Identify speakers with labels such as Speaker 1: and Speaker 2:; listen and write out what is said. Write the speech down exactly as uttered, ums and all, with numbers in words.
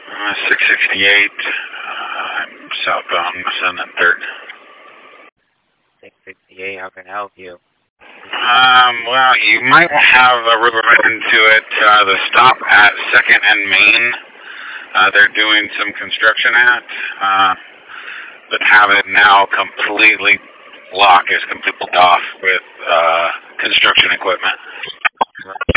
Speaker 1: Uh, six sixty-eight, uh, I'm southbound Sun and third.
Speaker 2: six sixty-eight, how can I help you?
Speaker 1: Um, well, you might have a river into it. Uh, the stop at second and Main, uh, they're doing some construction at, uh, but have it now completely locked, is completely off with, uh, construction equipment.